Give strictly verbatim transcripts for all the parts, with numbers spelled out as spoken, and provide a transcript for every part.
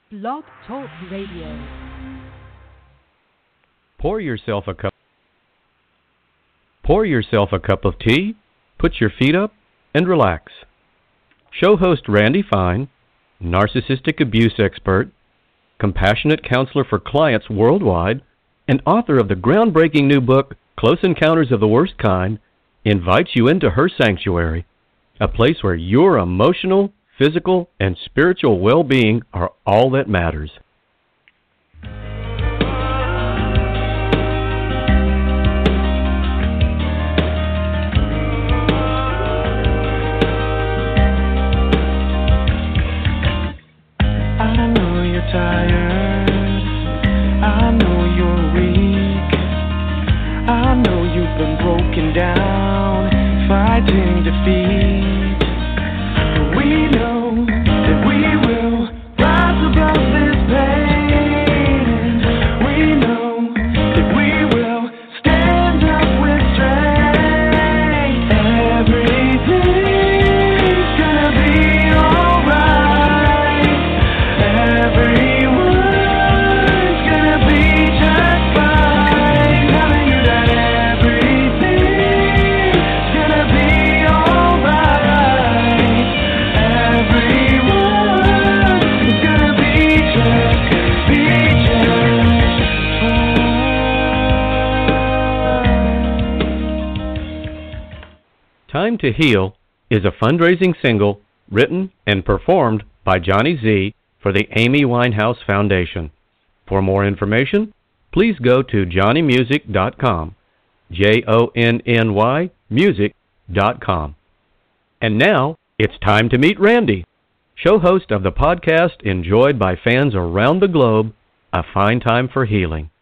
Blog Talk Radio. Pour yourself a cup. Pour yourself a cup of tea, put your feet up, and relax. Show host Randy Fine, narcissistic abuse expert, compassionate counselor for clients worldwide, and author of the groundbreaking new book, Close Encounters of the Worst Kind, invites you into her sanctuary, a place where your emotional, physical, and spiritual well-being are all that matters. I know you're tired, I know you're weak, I know you've been broken down, fighting defeat. We know that we will rise above this pain. We know that we will stand up with strength. Everything's gonna be alright. Every word's gonna be just fine. Telling you that everything's gonna be alright. Time to Heal is a fundraising single written and performed by Johnny Z for the Amy Winehouse Foundation. For more information, please go to johnny music dot com, J O N N Y music dot com. And now, it's time to meet Randy, show host of the podcast enjoyed by fans around the globe, A Fine Time for Healing.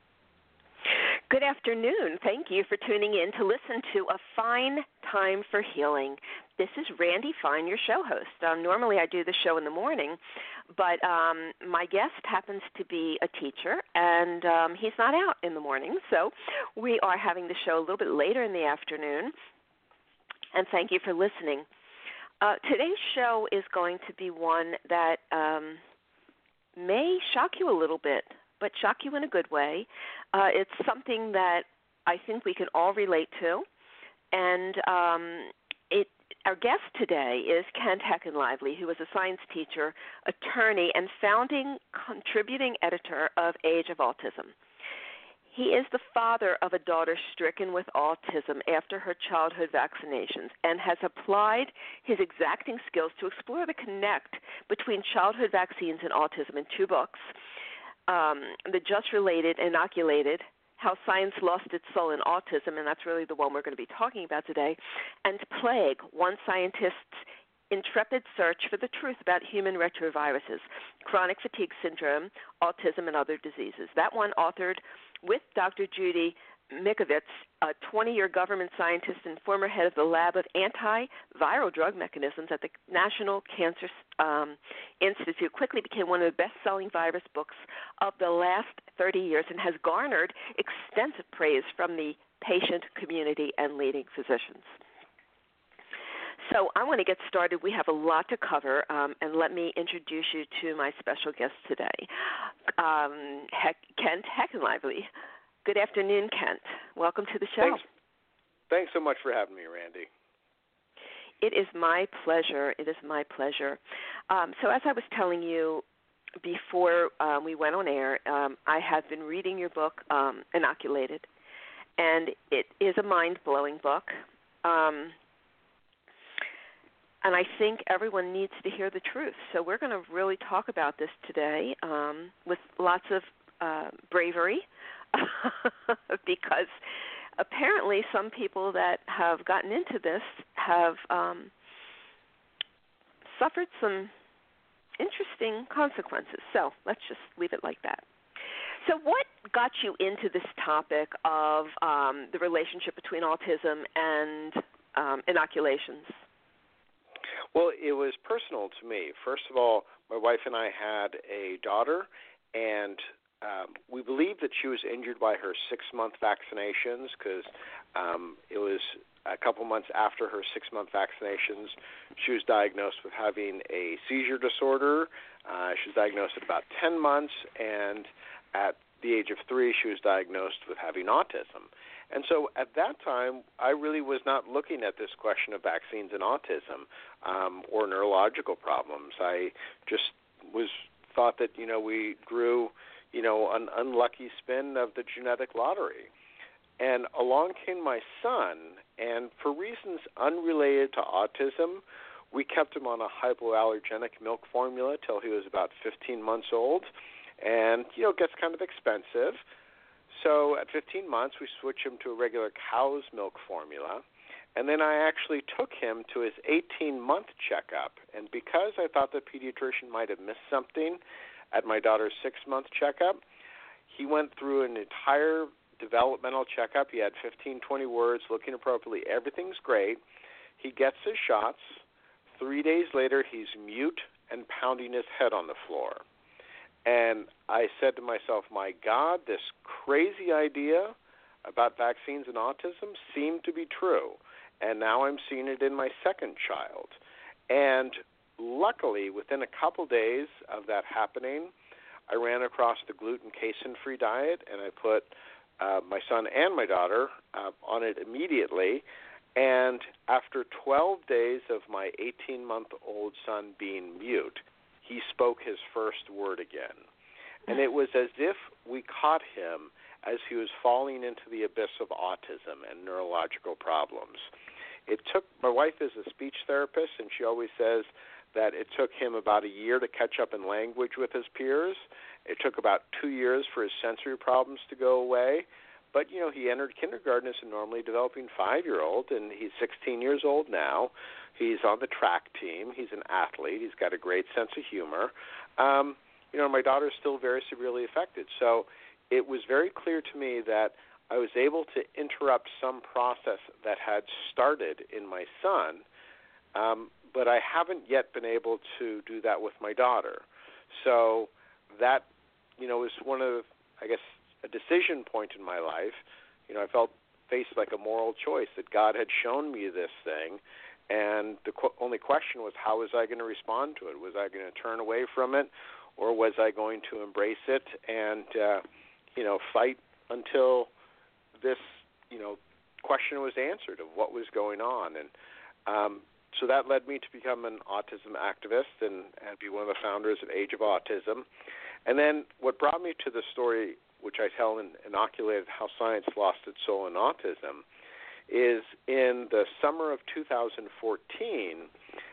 Good afternoon. Thank you for tuning in to listen to A Fine Time for Healing. This is Randy Fine, your show host. Um, normally I do the show in the morning, but um, my guest happens to be a teacher, and um, he's not out in the morning, so we are having the show a little bit later in the afternoon, and thank you for listening. Uh, today's show is going to be one that um, may shock you a little bit, but shock you in a good way. Uh, it's something that I think we can all relate to, and um, it, our guest today is Kent Heckenlively, who is a science teacher, attorney, and founding contributing editor of Age of Autism. He is the father of a daughter stricken with autism after her childhood vaccinations and has applied his exacting skills to explore the connect between childhood vaccines and autism in two books, um, The Just Related, Inoculated, How Science Lost Its Soul in Autism, and that's really the one we're going to be talking about today, and Plague, One Scientist's Intrepid Search for the Truth About Human Retroviruses, Chronic Fatigue Syndrome, Autism, and Other Diseases. That one authored with Doctor Judy Mikovits, a twenty-year government scientist and former head of the Lab of Antiviral Drug Mechanisms at the National Cancer um, Institute, quickly became one of the best-selling virus books of the last thirty years and has garnered extensive praise from the patient community and leading physicians. So I want to get started. We have a lot to cover, um, and let me introduce you to my special guest today, um, Heck, Kent Heckenlively. Good afternoon, Kent. Welcome to the show. Thanks. Thanks so much for having me, Randy. It is my pleasure. It is my pleasure. Um, so as I was telling you before um, we went on air, um, I have been reading your book, um, Inoculated, and it is a mind-blowing book. Um, And I think everyone needs to hear the truth. So we're going to really talk about this today um, with lots of uh, bravery because apparently some people that have gotten into this have um, suffered some interesting consequences. So let's just leave it like that. So what got you into this topic of um, the relationship between autism and um, inoculations? Well, it was personal to me. First of all, my wife and I had a daughter, and um, we believed that she was injured by her six-month vaccinations because um, it was a couple months after her six-month vaccinations. She was diagnosed with having a seizure disorder. Uh, she was diagnosed at about ten months, and at the age of three, she was diagnosed with having autism. And so at that time, I really was not looking at this question of vaccines and autism um, or neurological problems. I just was thought that, you know, we drew, you know, an unlucky spin of the genetic lottery. And along came my son, and for reasons unrelated to autism, we kept him on a hypoallergenic milk formula till he was about fifteen months old. And, you know, it gets kind of expensive. So at fifteen months, we switched him to a regular cow's milk formula. And then I actually took him to his eighteen-month checkup. And because I thought the pediatrician might have missed something at my daughter's six-month checkup, he went through an entire developmental checkup. He had fifteen, twenty words, looking appropriately. Everything's great. He gets his shots. Three days later, he's mute and pounding his head on the floor. And I said to myself, my God, this crazy idea about vaccines and autism seemed to be true. And now I'm seeing it in my second child. And luckily, within a couple days of that happening, I ran across the gluten casein-free diet, and I put uh, my son and my daughter uh, on it immediately. And after twelve days of my eighteen-month-old son being mute, he spoke his first word again. And it was as if we caught him as he was falling into the abyss of autism and neurological problems. It took, my wife is a speech therapist, and she always says that it took him about a year to catch up in language with his peers. It took about two years for his sensory problems to go away. But, you know, he entered kindergarten as a normally developing five-year-old, and he's sixteen years old now. He's on the track team. He's an athlete. He's got a great sense of humor. Um, you know, my daughter's still very severely affected. So it was very clear to me that I was able to interrupt some process that had started in my son, um, but I haven't yet been able to do that with my daughter. So that, you know, is one of, I guess, a decision point in my life. You know, I felt faced like a moral choice that God had shown me this thing, and the qu- only question was, how was I going to respond to it? Was I going to turn away from it, or was I going to embrace it and, uh, you know, fight until this, you know, question was answered of what was going on? And um, so that led me to become an autism activist and, and be one of the founders of Age of Autism. And then what brought me to the story, which I tell in Inoculated, How Science Lost Its Soul in Autism, is in the summer of two thousand fourteen,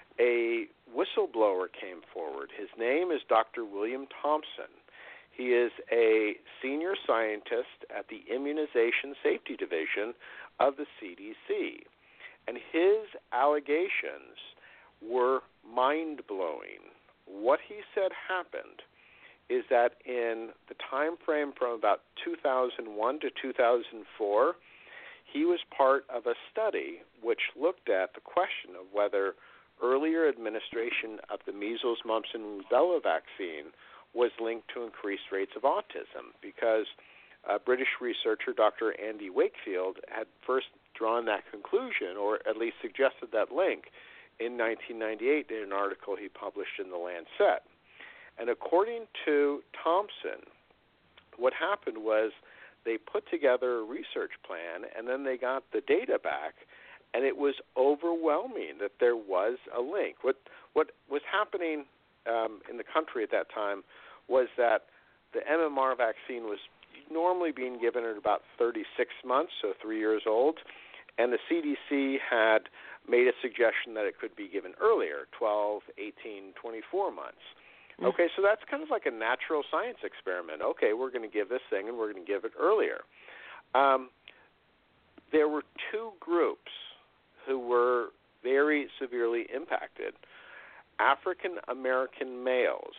a whistleblower came forward. His name is Doctor William Thompson. He is a senior scientist at the Immunization Safety Division of the C D C. And his allegations were mind-blowing. What he said happened is that in the time frame from about two thousand one to two thousand four, he was part of a study which looked at the question of whether earlier administration of the measles, mumps, and rubella vaccine was linked to increased rates of autism, because a British researcher, Doctor Andy Wakefield, had first drawn that conclusion, or at least suggested that link, in nineteen ninety-eight in an article he published in The Lancet. And according to Thompson, what happened was they put together a research plan, and then they got the data back, and it was overwhelming that there was a link. What what was happening um, in the country at that time was that the M M R vaccine was normally being given at about thirty-six months, so three years old, and the C D C had made a suggestion that it could be given earlier, twelve, eighteen, twenty-four months. Okay, so that's kind of like a natural science experiment. Okay, we're going to give this thing, and we're going to give it earlier. Um, there were two groups who were very severely impacted. African American males.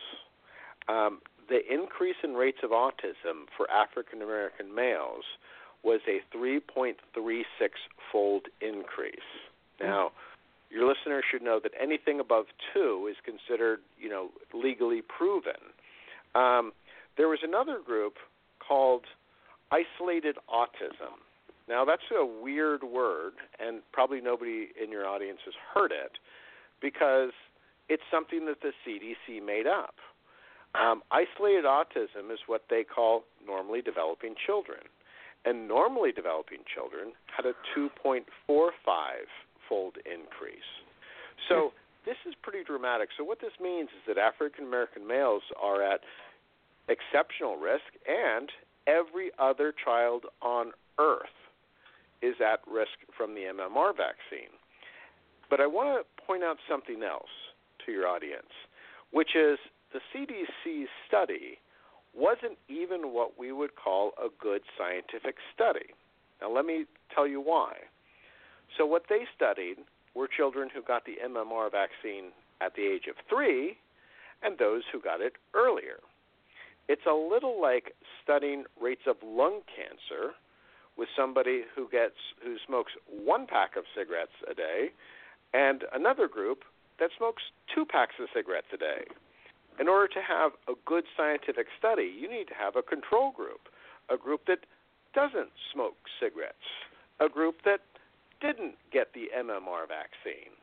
Um, the increase in rates of autism for African American males was a three point three six fold increase. Now, your listeners should know that anything above two is considered, you know, legally proven. Um, there was another group called isolated autism. Now, that's a weird word, and probably nobody in your audience has heard it, because it's something that the C D C made up. Um, isolated autism is what they call normally developing children. And normally developing children had a two point four five fold increase. So this is pretty dramatic. So what this means is that African American males are at exceptional risk, and every other child on Earth is at risk from the M M R vaccine. But I want to point out something else to your audience, which is the C D C study wasn't even what we would call a good scientific study. Now let me tell you why. So what they studied were children who got the M M R vaccine at the age of three and those who got it earlier. It's a little like studying rates of lung cancer with somebody who gets who smokes one pack of cigarettes a day and another group that smokes two packs of cigarettes a day. In order to have a good scientific study, you need to have a control group, a group that doesn't smoke cigarettes, a group that didn't get the M M R vaccine.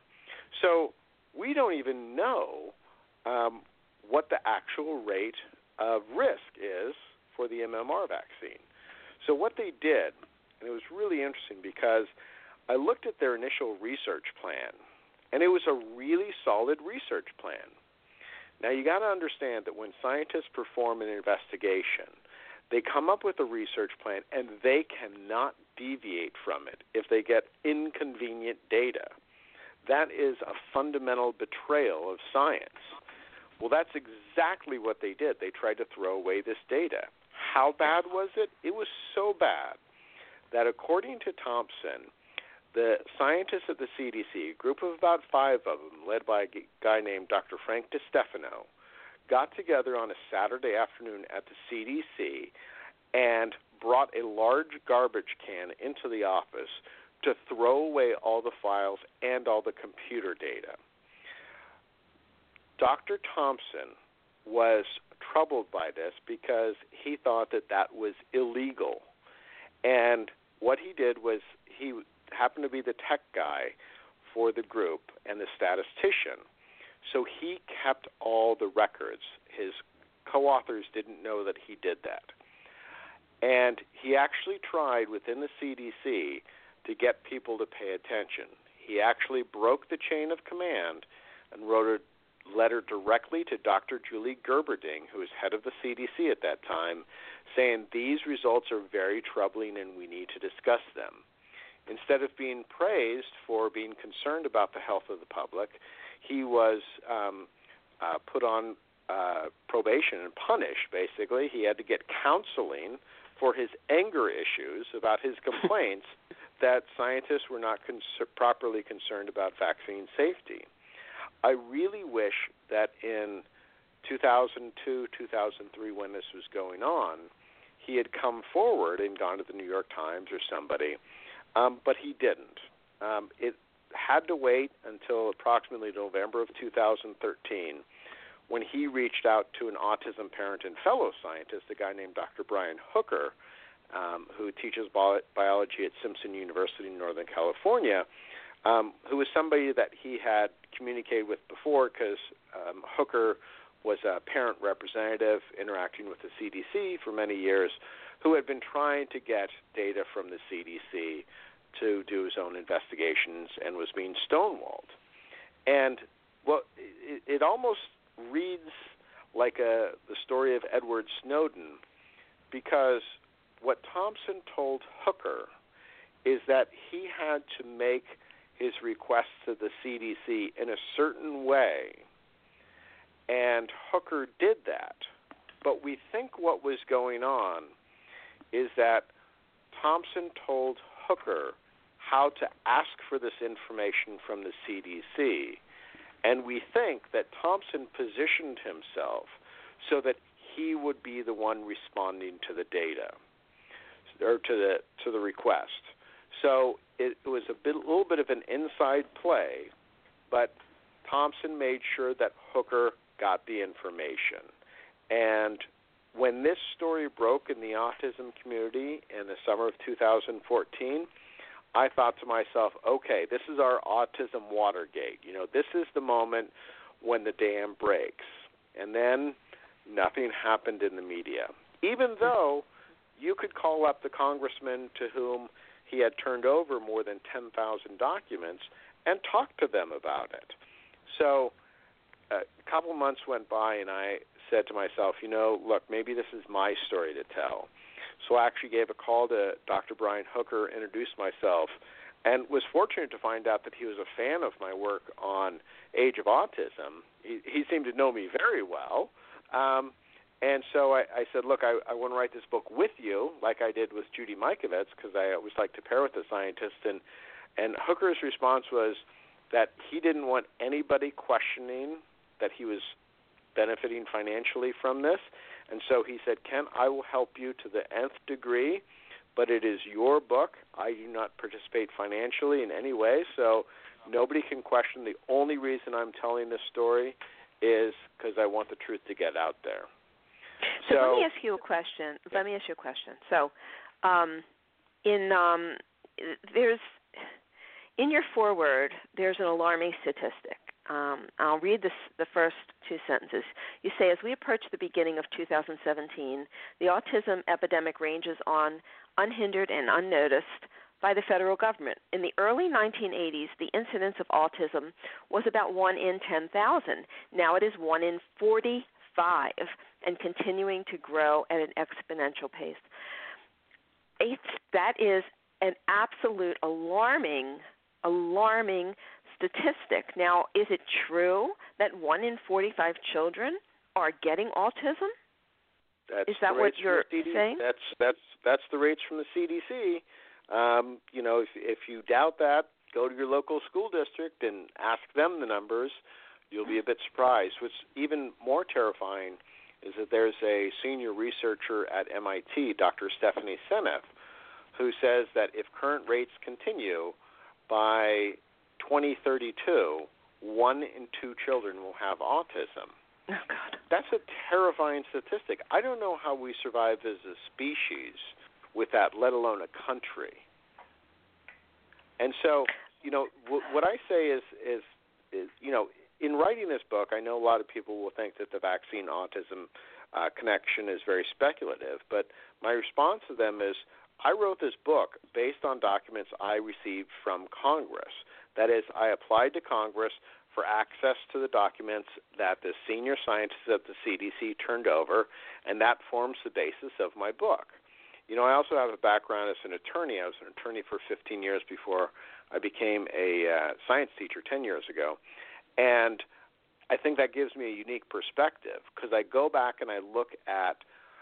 So we don't even know um, what the actual rate of risk is for the M M R vaccine. So what they did, and it was really interesting because I looked at their initial research plan, and it was a really solid research plan. Now, you got to understand that when scientists perform an investigation, they come up with a research plan, and they cannot deviate from it if they get inconvenient data. That is a fundamental betrayal of science. Well, that's exactly what they did. They tried to throw away this data. How bad was it? It was so bad that, according to Thompson, the scientists at the C D C, a group of about five of them, led by a guy named Doctor Frank DiStefano, got together on a Saturday afternoon at the C D C and brought a large garbage can into the office to throw away all the files and all the computer data. Doctor Thompson was troubled by this because he thought that that was illegal. And what he did was he happened to be the tech guy for the group and the statistician. So he kept all the records. His co-authors didn't know that he did that. And he actually tried within the C D C to get people to pay attention. He actually broke the chain of command and wrote a letter directly to Doctor Julie Gerberding, who was head of the C D C at that time, saying these results are very troubling and we need to discuss them. Instead of being praised for being concerned about the health of the public, he was um, uh, put on uh, probation and punished, basically. He had to get counseling for his anger issues about his complaints that scientists were not cons- properly concerned about vaccine safety. I really wish that in two thousand two, two thousand three, when this was going on, he had come forward and gone to the New York Times or somebody. Um, but he didn't. Um, it had to wait until approximately November of two thousand thirteen when he reached out to an autism parent and fellow scientist, a guy named Doctor Brian Hooker, um, who teaches bi- biology at Simpson University in Northern California, um, who was somebody that he had communicated with before because um, Hooker was a parent representative interacting with the C D C for many years, who had been trying to get data from the C D C to do his own investigations and was being stonewalled. And well, it, it almost reads like a, the story of Edward Snowden, because what Thompson told Hooker is that he had to make his requests to the C D C in a certain way, and Hooker did that. But we think what was going on is that Thompson told Hooker how to ask for this information from the C D C, and we think that Thompson positioned himself so that he would be the one responding to the data or to the to the request. So it, it was a bit, a little bit of an inside play, but Thompson made sure that Hooker got the information. And when this story broke in the autism community in the summer of two thousand fourteen, I thought to myself, okay, this is our autism Watergate. You know, this is the moment when the dam breaks. And then nothing happened in the media, even though you could call up the congressman to whom he had turned over more than ten thousand documents and talk to them about it. So a couple months went by, and I said to myself, you know, look, maybe this is my story to tell. So I actually gave a call to Doctor Brian Hooker, introduced myself, and was fortunate to find out that he was a fan of my work on Age of Autism. He, he seemed to know me very well. Um, and so I, I said, look, I, I want to write this book with you, like I did with Judy Mikovits, because I always like to pair with the scientist. And, and Hooker's response was that he didn't want anybody questioning that he was benefiting financially from this. And so he said, Ken, I will help you to the nth degree, but it is your book. I do not participate financially in any way, so nobody can question. The only reason I'm telling this story is because I want the truth to get out there. So, So let me ask you a question. Let me ask you a question. So, um, in um, there's in your foreword, there's an alarming statistic. Um, I'll read this, the first two sentences. You say, as we approach the beginning of two thousand seventeen, the autism epidemic ranges on unhindered and unnoticed by the federal government. In the early nineteen eighties, the incidence of autism was about one in ten thousand. Now it is one in forty-five and continuing to grow at an exponential pace. It's, that is an absolute alarming, alarming statistic. Now, is it true that one in forty-five children are getting autism? That's is that the what rates you're from the C D C. saying? That's that's that's the rates from the C D C. Um, you know, if if you doubt that, go to your local school district and ask them the numbers. You'll be a bit surprised. What's even more terrifying is that there's a senior researcher at M I T, Doctor Stephanie Seneff, who says that if current rates continue, by twenty thirty-two, one in two children will have autism. Oh, God. That's a terrifying statistic. I don't know how we survive as a species with that, let alone a country. And so, you know, w- what I say is, is, is, you know, in writing this book, I know a lot of people will think that the vaccine-autism uh, connection is very speculative, but my response to them is, I wrote this book based on documents I received from Congress. That is, I applied to Congress for access to the documents that the senior scientists at the C D C turned over, and that forms the basis of my book. You know, I also have a background as an attorney. I was an attorney for fifteen years before I became a uh, science teacher ten years ago. And I think that gives me a unique perspective because I go back and I look at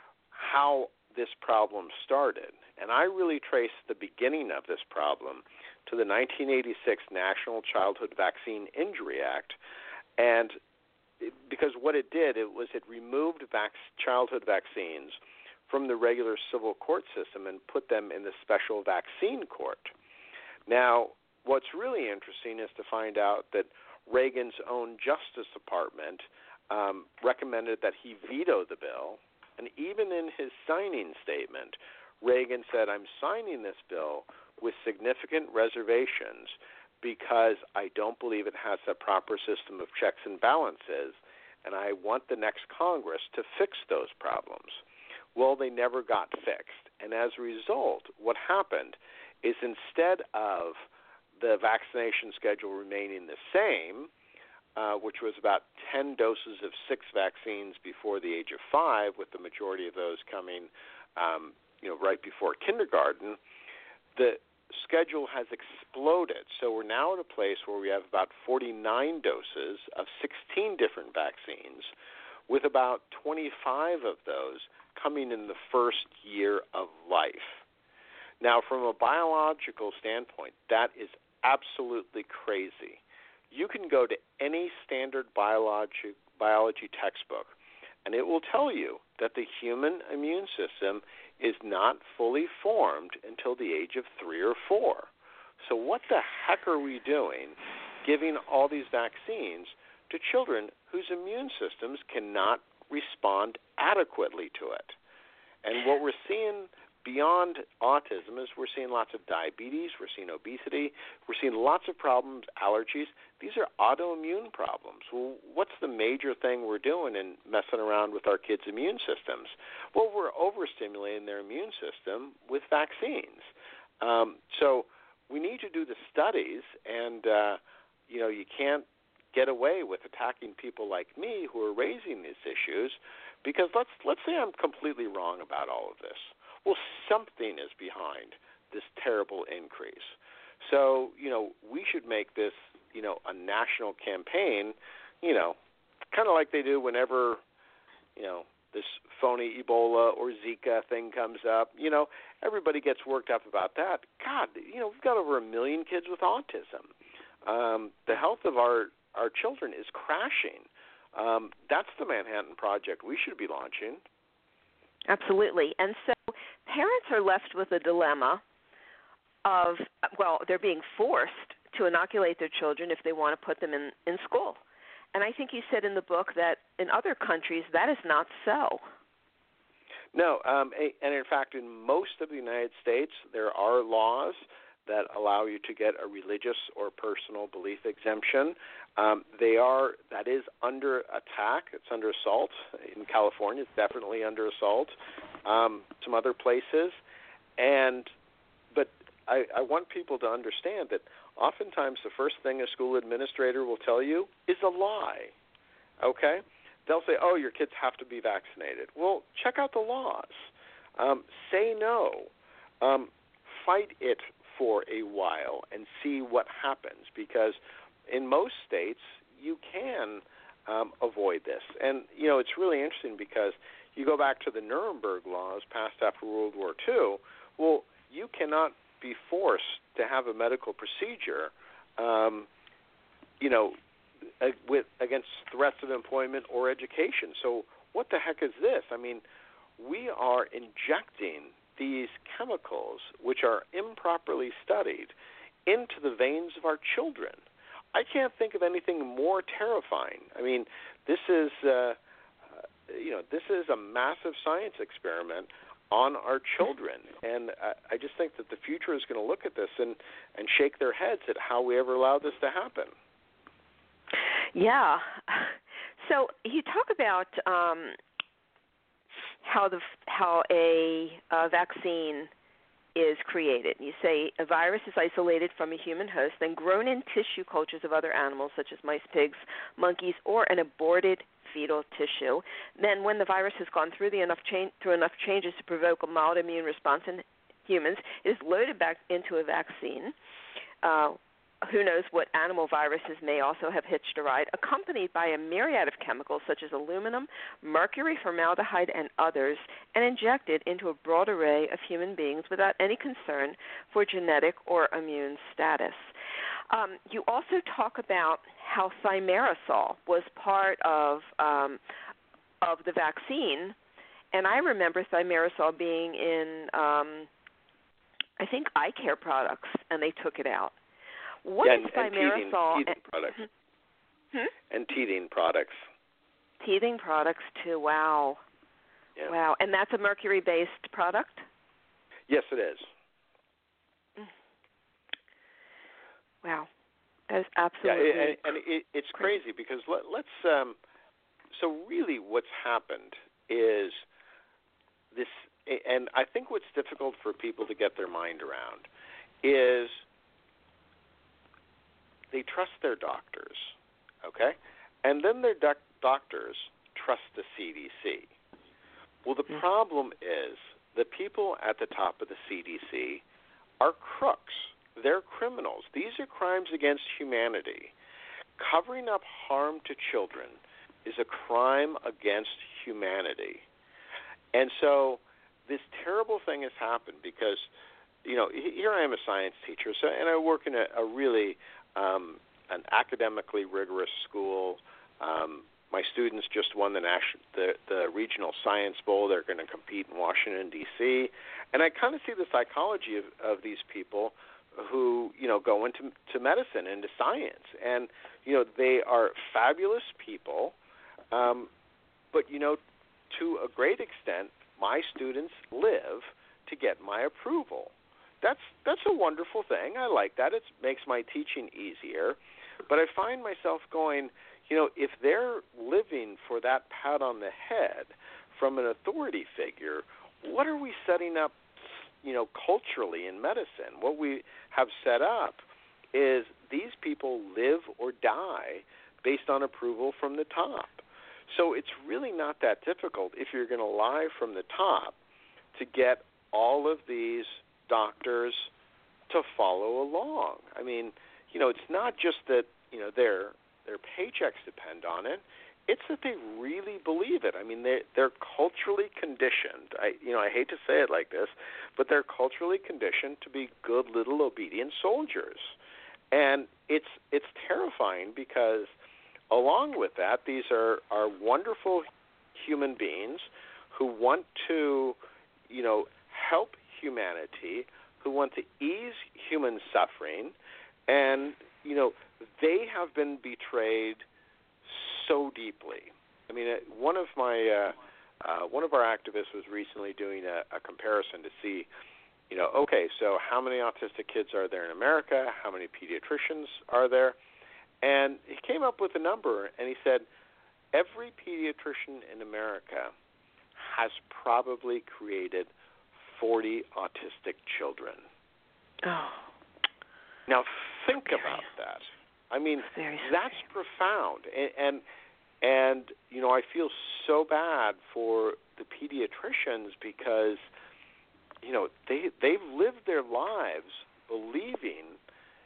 how this problem started. And I really trace the beginning of this problem to the nineteen eighty-six National Childhood Vaccine Injury Act. And it, because what it did, it was it removed vac- childhood vaccines from the regular civil court system and put them in the special vaccine court. Now, what's really interesting is to find out that Reagan's own Justice Department um, recommended that he veto the bill. And even in his signing statement, Reagan said, I'm signing this bill with significant reservations because I don't believe it has a proper system of checks and balances, and I want the next Congress to fix those problems. Well, they never got fixed. And as a result, what happened is instead of the vaccination schedule remaining the same, uh, which was about ten doses of six vaccines before the age of five, with the majority of those coming um, you know, right before kindergarten, the schedule has exploded. So we're now at a place where we have about forty-nine doses of sixteen different vaccines, with about twenty-five of those coming in the first year of life. Now, from a biological standpoint, that is absolutely crazy. You can go to any standard biology, biology textbook, and it will tell you that the human immune system is not fully formed until the age of three or four. So what the heck are we doing giving all these vaccines to children whose immune systems cannot respond adequately to it? And what we're seeing beyond autism is we're seeing lots of diabetes, we're seeing obesity, we're seeing lots of problems, allergies. These are autoimmune problems. Well, what's the major thing we're doing in messing around with our kids' immune systems? Well, we're overstimulating their immune system with vaccines. Um, so we need to do the studies, and, uh, you know, you can't get away with attacking people like me who are raising these issues, because let's let's say I'm completely wrong about all of this. Well, something is behind this terrible increase. So, you know, we should make this, you know, a national campaign, you know, kind of like they do whenever, you know, this phony Ebola or Zika thing comes up. You know, everybody gets worked up about that. God, you know, we've got over a million kids with autism. Um, the health of our, our children is crashing. Um, that's the Manhattan Project we should be launching. Absolutely. And so parents are left with a dilemma of, well, they're being forced to inoculate their children if they want to put them in, in school. And I think you said in the book that in other countries that is not so. No, um, and in fact, in most of the United States, there are laws that allow you to get a religious or personal belief exemption. Um, they are, that is under attack. It's under assault. In California, it's definitely under assault. Um, some other places. And, but I, I want people to understand that oftentimes the first thing a school administrator will tell you is a lie, okay? They'll say, oh, your kids have to be vaccinated. Well, check out the laws. Um, say no. Um, fight it for a while and see what happens, because in most states you can um, avoid this. And, you know, it's really interesting because you go back to the Nuremberg laws passed after World War Two. Well, you cannot be forced to have a medical procedure, um, you know, with against threats of employment or education. So what the heck is this? I mean, we are injecting these chemicals, which are improperly studied, into the veins of our children. I can't think of anything more terrifying. I mean, this is, uh, you know, this is a massive science experiment on our children, and I, I just think that the future is going to look at this and, and shake their heads at how we ever allowed this to happen. Yeah. So you talk about um, how the how a, a vaccine is created. You say a virus is isolated from a human host, then grown in tissue cultures of other animals such as mice, pigs, monkeys, or an aborted fetal tissue. Then when the virus has gone through the enough cha- through enough changes to provoke a mild immune response in humans, it is loaded back into a vaccine. Uh, who knows what animal viruses may also have hitched a ride, accompanied by a myriad of chemicals such as aluminum, mercury, formaldehyde, and others, and injected into a broad array of human beings without any concern for genetic or immune status. Um, you also talk about how thimerosal was part of um, of the vaccine, and I remember thimerosal being in, um, I think, eye care products, and they took it out. What yeah, is and, thimerosal? And teething, teething products. Hmm? And teething products. Teething products, too. Wow. Yeah. Wow. And that's a mercury-based product? Yes, it is. Wow. That is absolutely Yeah, and, and it, it's crazy because let, let's um, – so really what's happened is this – and I think what's difficult for people to get their mind around is – they trust their doctors, okay? And then their doc- doctors trust the C D C. Well, the mm-hmm. problem is the people at the top of the C D C are crooks. They're criminals. These are crimes against humanity. Covering up harm to children is a crime against humanity. And so this terrible thing has happened because, you know, here I am a science teacher, so and I work in a, a really um, an academically rigorous school. Um, my students just won the national, the, the regional science bowl. They're going to compete in Washington, D C And I kind of see the psychology of, of these people who, you know, go into to medicine, into science. And, you know, they are fabulous people. Um, but, you know, to a great extent, my students live to get my approval. That's that's a wonderful thing. I like that. It makes my teaching easier. But I find myself going, you know, if they're living for that pat on the head from an authority figure, what are we setting up, you know, culturally in medicine? What we have set up is these people live or die based on approval from the top. So it's really not that difficult if you're going to lie from the top to get all of these doctors to follow along. I mean, you know, it's not just that, you know, their their paychecks depend on it. It's that they really believe it. I mean, they they're culturally conditioned. I you know, I hate to say it like this, but they're culturally conditioned to be good little obedient soldiers. And it's it's terrifying because along with that, these are, are wonderful human beings who want to, you know, help humanity, who want to ease human suffering, and, you know, they have been betrayed so deeply. I mean, one of my uh, uh, one of our activists was recently doing a, a comparison to see, you know, okay, so how many autistic kids are there in America? How many pediatricians are there? And he came up with a number, and he said every pediatrician in America has probably created forty autistic children. Oh. Now think Very, about that. I mean, very that's profound, and, and and you know, I feel so bad for the pediatricians because, you know, they they've lived their lives believing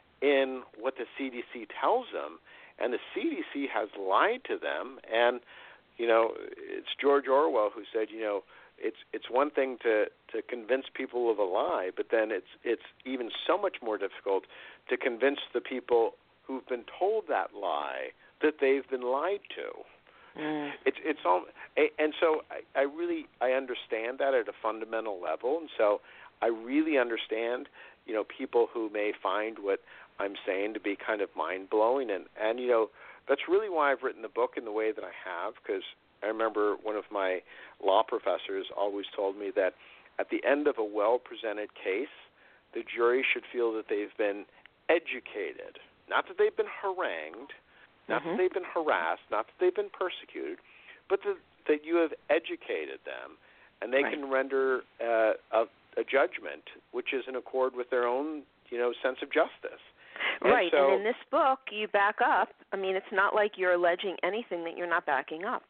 in what the C D C tells them, and the C D C has lied to them. And you know, it's George Orwell who said, you know, it's it's one thing to, to convince people of a lie, but then it's it's even so much more difficult to convince the people who've been told that lie that they've been lied to. Mm. It's it's all, and so I, I really I understand that at a fundamental level, and so I really understand, you know, people who may find what I'm saying to be kind of mind-blowing, and, and you know, that's really why I've written the book in the way that I have, because I remember one of my law professors always told me that at the end of a well-presented case, the jury should feel that they've been educated, not that they've been harangued, not mm-hmm. that they've been harassed, not that they've been persecuted, but that, that you have educated them, and they right. can render uh, a, a judgment which is in accord with their own, you know, sense of justice. And right, so, and in this book, you back up. I mean, it's not like you're alleging anything that you're not backing up.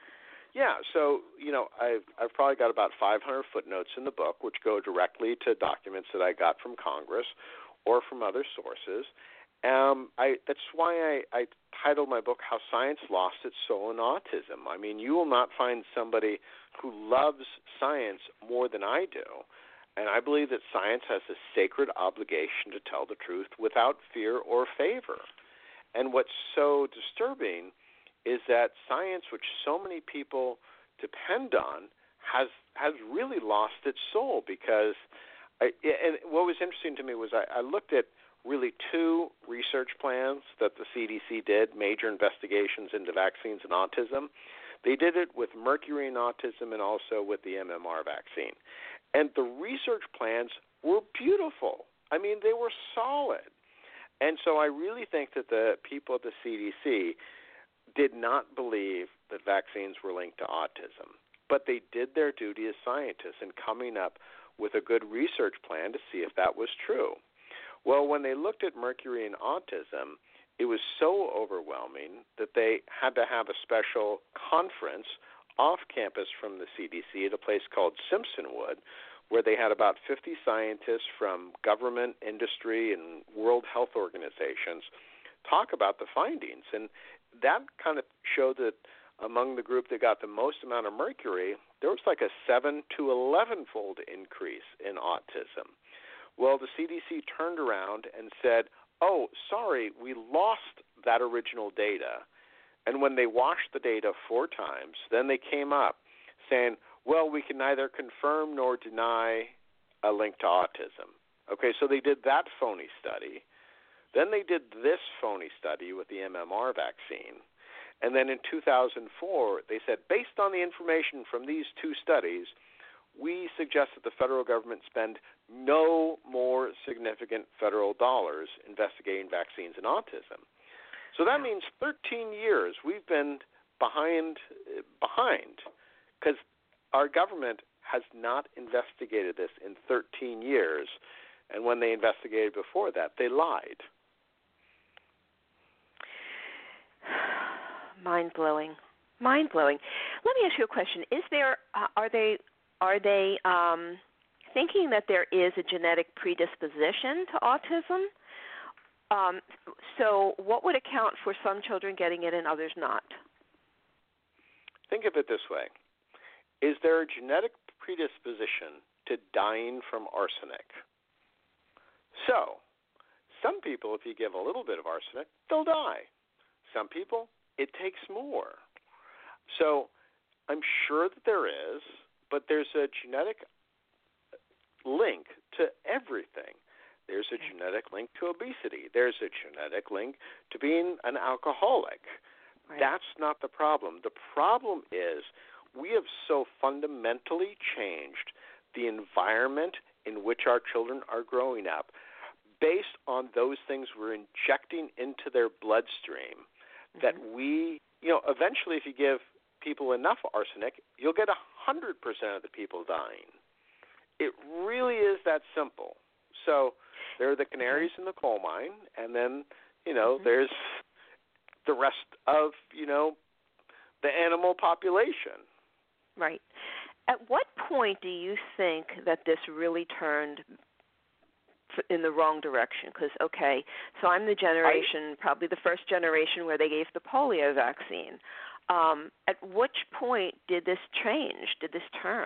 Yeah, so, you know, I've, I've probably got about five hundred footnotes in the book, which go directly to documents that I got from Congress or from other sources. Um, I, that's why I, I titled my book, How Science Lost Its Soul in Autism. I mean, you will not find somebody who loves science more than I do. And I believe that science has a sacred obligation to tell the truth without fear or favor. And what's so disturbing is that science, which so many people depend on, has has really lost its soul. Because, I, and what was interesting to me was I, I looked at really two research plans that the C D C did, major investigations into vaccines and autism. They did it with mercury and autism and also with the M M R vaccine. And the research plans were beautiful. I mean, they were solid. And so I really think that the people at the C D C did not believe that vaccines were linked to autism. But they did their duty as scientists in coming up with a good research plan to see if that was true. Well, when they looked at mercury and autism, it was so overwhelming that they had to have a special conference off campus from the C D C at a place called Simpsonwood, where they had about fifty scientists from government, industry, and World Health Organizations talk about the findings. And that kind of showed that among the group that got the most amount of mercury, there was like a seven to eleven-fold increase in autism. Well, the C D C turned around and said, oh, sorry, we lost that original data. And when they washed the data four times, then they came up saying, well, we can neither confirm nor deny a link to autism. Okay, so they did that phony study. Then they did this phony study with the M M R vaccine. And then in two thousand four, they said, based on the information from these two studies, we suggest that the federal government spend no more significant federal dollars investigating vaccines and autism. So that means thirteen years we've been behind, behind, because our government has not investigated this in thirteen years, and when they investigated before that, they lied. Mind blowing, mind blowing. Let me ask you a question: Is there, uh, are they, are they um, thinking that there is a genetic predisposition to autism? Um, so, what would account for some children getting it and others not? Think of it this way: is there a genetic predisposition to dying from arsenic? So, some people, if you give a little bit of arsenic, they'll die. Some people, it takes more. So, I'm sure that there is, but there's a genetic link to everything. There's a genetic link to obesity. There's a genetic link to being an alcoholic. Right. That's not the problem. The problem is we have so fundamentally changed the environment in which our children are growing up based on those things we're injecting into their bloodstream mm-hmm. that we, you know, eventually if you give people enough arsenic, you'll get one hundred percent of the people dying. It really is that simple. So there are the canaries in the coal mine, and then, you know, mm-hmm. there's the rest of, you know, the animal population. Right. At what point do you think that this really turned in the wrong direction? Because, okay, so I'm the generation, I, probably the first generation where they gave the polio vaccine. Um, at which point did this change? Did this turn?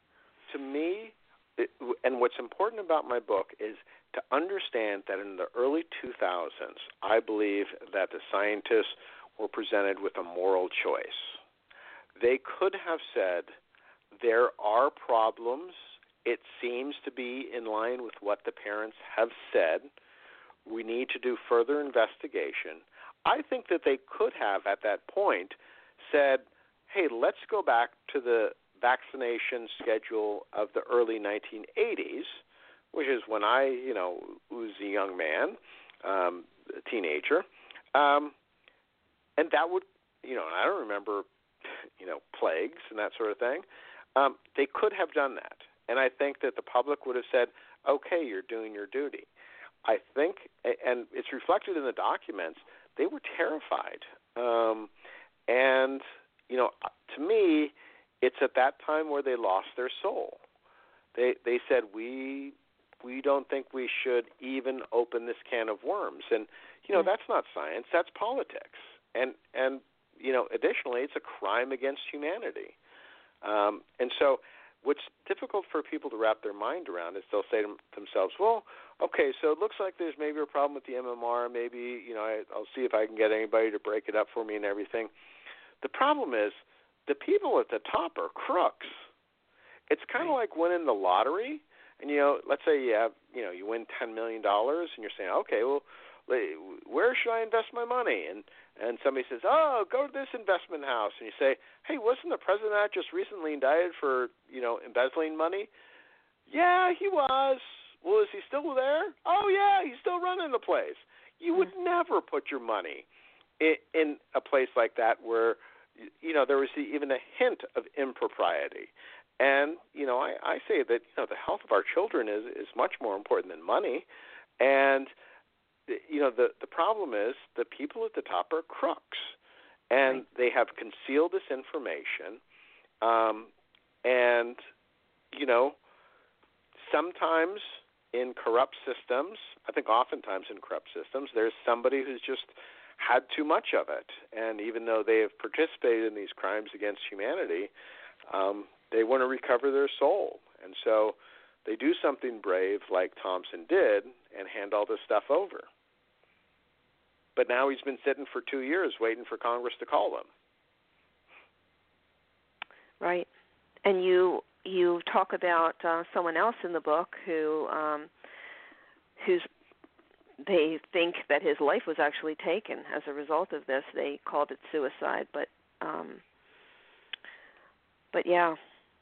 To me, it, and what's important about my book is to understand that in the early two thousands, I believe that the scientists were presented with a moral choice. They could have said, there are problems. It seems to be in line with what the parents have said. We need to do further investigation. I think that they could have, at that point, said, hey, let's go back to the vaccination schedule of the early nineteen eighties, which is when I, you know, was a young man, um, a teenager. Um, and that would, you know, and I don't remember, you know, plagues and that sort of thing. Um, they could have done that. And I think that the public would have said, okay, you're doing your duty. I think, and it's reflected in the documents, they were terrified. Um, and, you know, to me, it's at that time where they lost their soul. They they said, we we don't think we should even open this can of worms. And, you know, mm-hmm. that's not science, that's politics. And, and you know, additionally, it's a crime against humanity. Um, and so what's difficult for people to wrap their mind around is they'll say to themselves, well, okay, so it looks like there's maybe a problem with the M M R. Maybe, you know, I, I'll see if I can get anybody to break it up for me and everything. The problem is the people at the top are crooks. It's kind of like winning the lottery. And, you know, let's say you have, you know, you win ten million dollars and you're saying, okay, well, where should I invest my money? And and somebody says, oh, go to this investment house. And you say, hey, wasn't the president just recently indicted for, you know, embezzling money? Yeah, he was. Well, is he still there? Oh, yeah, he's still running the place. You would never put your money in, in a place like that where, you know, there was even a hint of impropriety. And, you know, I, I say that, you know, the health of our children is, is much more important than money. And, you know, the, the problem is the people at the top are crooks. And right. they have concealed this information. Um, and, you know, sometimes in corrupt systems, I think oftentimes in corrupt systems, there's somebody who's just had too much of it. And even though they have participated in these crimes against humanity, um, they want to recover their soul. And so they do something brave like Thompson did and hand all this stuff over. But now he's been sitting for two years waiting for Congress to call him. Right. And you you talk about uh, someone else in the book who um, who's they think that his life was actually taken as a result of this. They called it suicide, but um, but yeah.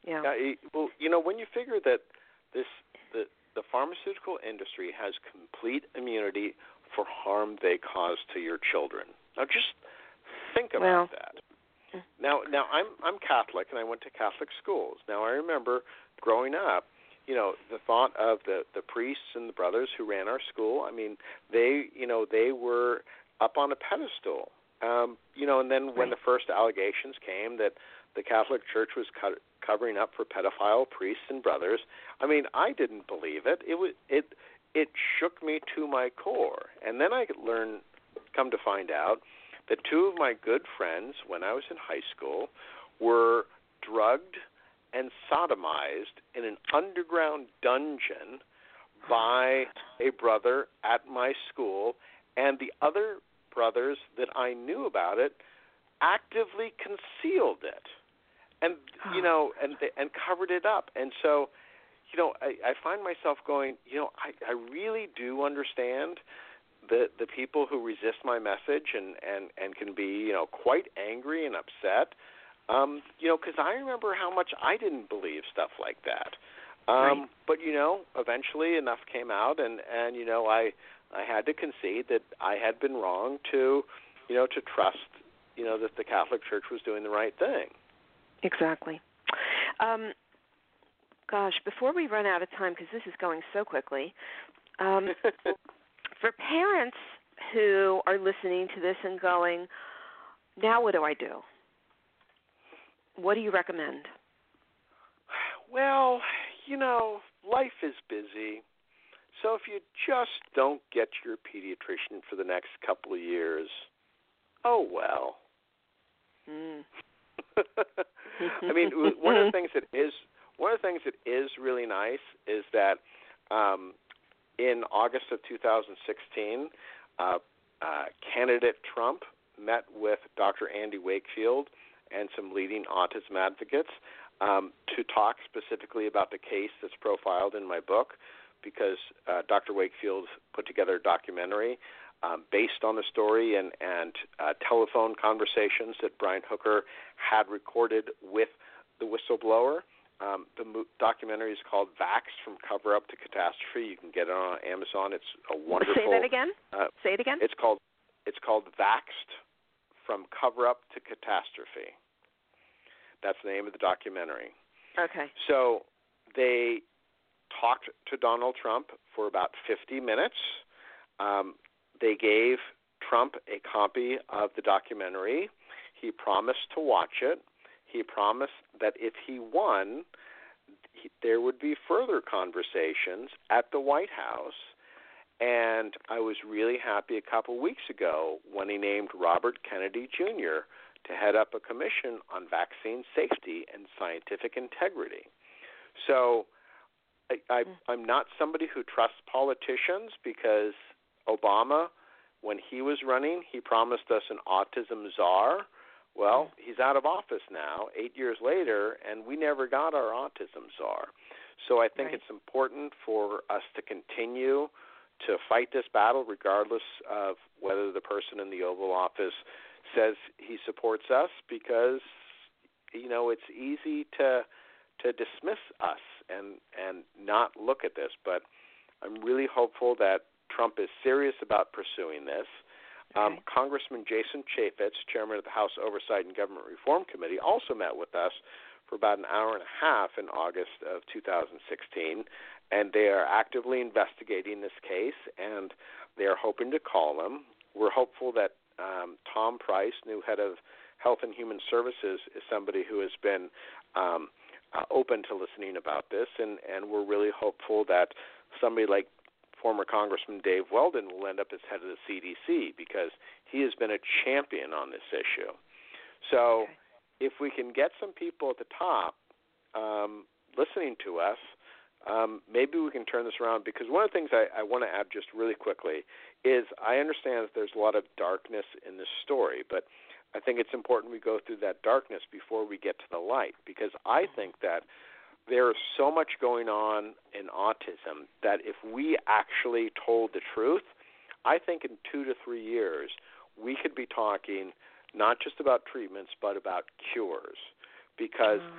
Yeah. Uh, it- well, you know, when you figure that this the the pharmaceutical industry has complete immunity for harm they cause to your children. Now, just think about Well, that. Now, now I'm I'm Catholic and I went to Catholic schools. Now, I remember growing up, you know, the thought of the the priests and the brothers who ran our school. I mean, they, you know, they were up on a pedestal. Um, you know, and then when Right. the first allegations came that the Catholic Church was co- covering up for pedophile priests and brothers, I mean, I didn't believe it. It was it it shook me to my core. And then I learned, come to find out, that two of my good friends when I was in high school were drugged and sodomized in an underground dungeon by a brother at my school, and the other brothers that I knew about it actively concealed it, and you know, and and covered it up. And so, you know, I, I find myself going, you know, I, I really do understand the the people who resist my message and, and, and can be, you know, quite angry and upset. Um, you know, because I remember how much I didn't believe stuff like that. Um, Right. But you know, eventually enough came out, and, and you know, I I had to concede that I had been wrong to, you know, to trust, you know, that the Catholic Church was doing the right thing. Exactly. Um, gosh, before we run out of time, because this is going so quickly, um, for parents who are listening to this and going, now what do I do? What do you recommend? Well, you know, life is busy. So if you just don't get your pediatrician for the next couple of years, oh well. Mm. I mean, one of the things that is one of the things that is really nice is that um, in August of two thousand sixteen, uh, uh, candidate Trump met with Doctor Andy Wakefield and some leading autism advocates um, to talk specifically about the case that's profiled in my book, because uh, Doctor Wakefield put together a documentary um, based on the story and, and uh, telephone conversations that Brian Hooker had recorded with the whistleblower. Um, the mo- documentary is called Vaxxed From Cover Up to Catastrophe. You can get it on Amazon. It's a wonderful. Say that again. Uh, Say it again. It's called it's called Vaxxed From Cover Up to Catastrophe. That's the name of the documentary. Okay. So they talked to Donald Trump for about fifty minutes. Um, they gave Trump a copy of the documentary. He promised to watch it. He promised that if he won, he, there would be further conversations at the White House. And I was really happy a couple weeks ago when he named Robert Kennedy Junior to head up a commission on vaccine safety and scientific integrity. So I, I, I'm not somebody who trusts politicians, because Obama, when he was running, he promised us an autism czar. Well, he's out of office now, eight years later, and we never got our autism czar. So I think Right. it's important for us to continue to fight this battle, regardless of whether the person in the Oval Office says he supports us, because, you know, it's easy to to dismiss us and, and not look at this. But I'm really hopeful that Trump is serious about pursuing this. Okay. Um, Congressman Jason Chaffetz, chairman of the House Oversight and Government Reform Committee, also met with us for about an hour and a half in August of two thousand sixteen, and they are actively investigating this case, and they are hoping to call him. We're hopeful that um, Tom Price, new head of Health and Human Services, is somebody who has been um, uh, open to listening about this, and, and we're really hopeful that somebody like former Congressman Dave Weldon will end up as head of the C D C, because he has been a champion on this issue. So Okay. if we can get some people at the top um, listening to us, um, maybe we can turn this around. Because one of the things I, I want to add just really quickly is I understand that there's a lot of darkness in this story, but I think it's important we go through that darkness before we get to the light, because I think that there is so much going on in autism that if we actually told the truth, I think in two to three years we could be talking not just about treatments but about cures, because Oh,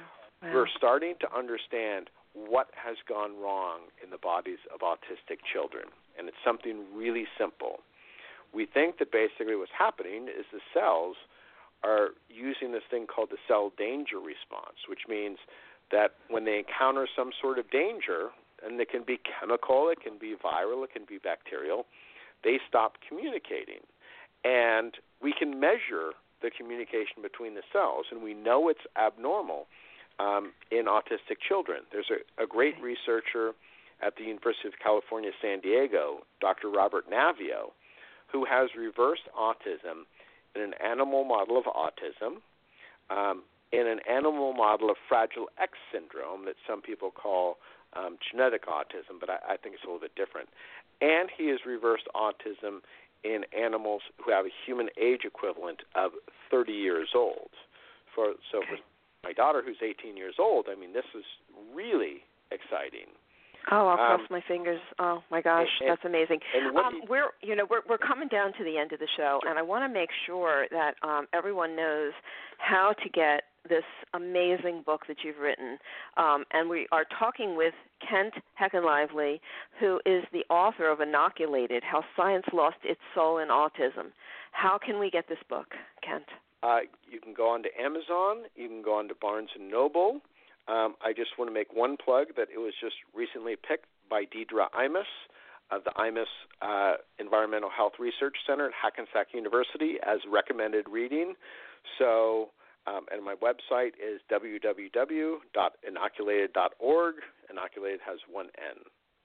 Wow. We're starting to understand what has gone wrong in the bodies of autistic children, and it's something really simple. We think that basically what's happening is the cells are using this thing called the cell danger response, which means that when they encounter some sort of danger, and it can be chemical, it can be viral, it can be bacterial, they stop communicating. And we can measure the communication between the cells, and we know it's abnormal um, in autistic children. There's a, a great researcher at the University of California, San Diego, Doctor Robert Navio, who has reversed autism in an animal model of autism, um, in an animal model of Fragile X syndrome that some people call um, genetic autism, but I, I think it's a little bit different. And he has reversed autism in animals who have a human age equivalent of thirty years old. For, so for my daughter, who's eighteen years old, I mean, this is really exciting. Oh, I'll Um, cross my fingers. Oh my gosh, and- that's amazing. and what Um, he- we're, you know, we're we're coming down to the end of the show, and I want to make sure that um, everyone knows how to get this amazing book that you've written. Um, and we are talking with Kent Heckenlively, who is the author of Inoculated: How Science Lost Its Soul in Autism. How can we get this book, Kent? Uh, you can go on to Amazon. You can go on to Barnes and Noble. Um, I just want to make one plug that it was just recently picked by Deidre Imus of the Imus uh, Environmental Health Research Center at Hackensack University as recommended reading. So, um, and my website is w w w dot inoculated dot org. Inoculated has one N.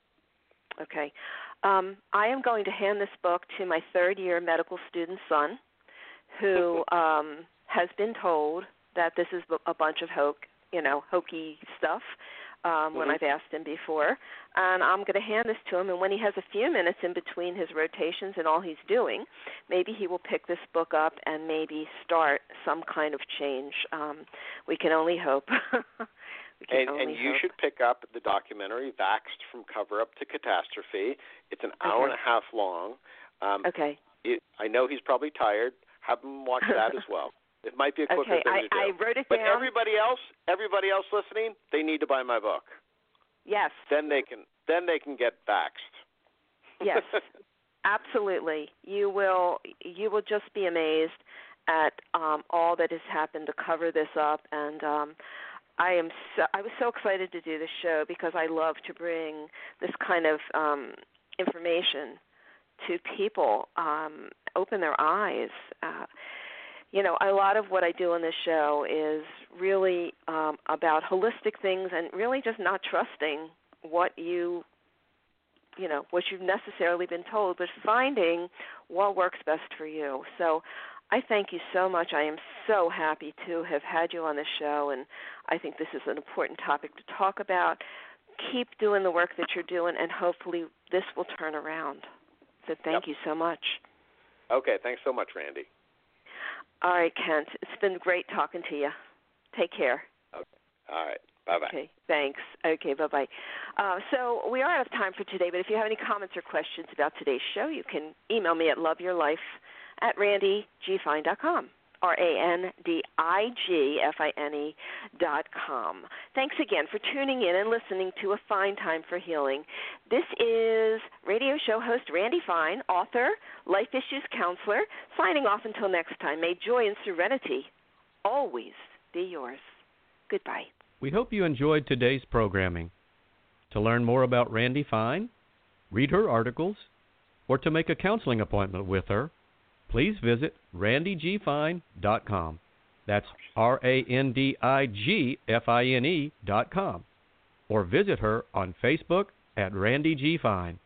Okay. Um, I am going to hand this book to my third-year medical student son, who um, has been told that this is a bunch of hoke, you know, hokey stuff um, mm-hmm. when I've asked him before. And I'm going to hand this to him, and when he has a few minutes in between his rotations and all he's doing, maybe he will pick this book up and maybe start some kind of change. Um, we can only hope. we can And, only and you hope. should pick up the documentary Vaxxed from Cover Up to Catastrophe. It's an hour Okay. and a half long. Um, Okay. it, I know he's probably tired. Have him watch that as well. It might be a quicker Okay, thing I, to do. I wrote it but down. everybody else, everybody else listening, they need to buy my book. Yes. Then they can, then they can get vaxxed. Yes. Absolutely. You will you will just be amazed at um, all that has happened to cover this up, and um, I am so, I was so excited to do this show because I love to bring this kind of um, information to people, um, open their eyes. Uh, you know, a lot of what I do on this show is really um, about holistic things and really just not trusting what you you know, what you've necessarily been told, but finding what works best for you. So I thank you so much. I am so happy to have had you on the show, and I think this is an important topic to talk about. Keep doing the work that you're doing, and hopefully this will turn around. So thank Yep. you so much. Okay, thanks so much, Randy. All right, Kent. It's been great talking to you. Take care. Okay. All right. Bye-bye. Okay, thanks. Okay, bye-bye. Uh, so we are out of time for today, but if you have any comments or questions about today's show, you can email me at loveyourlife at randy g fine dot com, R A N D I G F I N E dot com. Thanks again for tuning in and listening to A Fine Time for Healing. This is radio show host Randy Fine, author, life issues counselor, signing off until next time. May joy and serenity always be yours. Goodbye. We hope you enjoyed today's programming. To learn more about Randy Fine, read her articles, or to make a counseling appointment with her, please visit randy g fine dot com. That's R A N D I G F I N E dot com. Or visit her on Facebook at Randy G. Fine.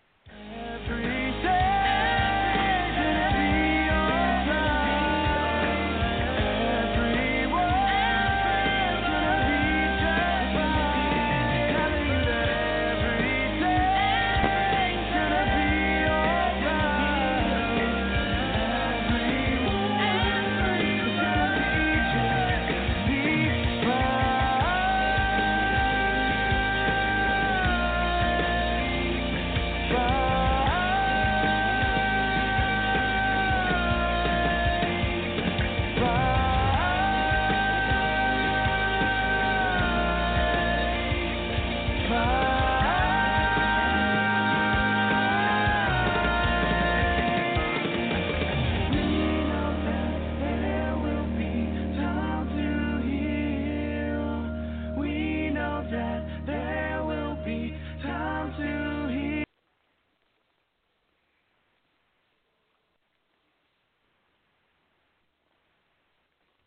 Bye. that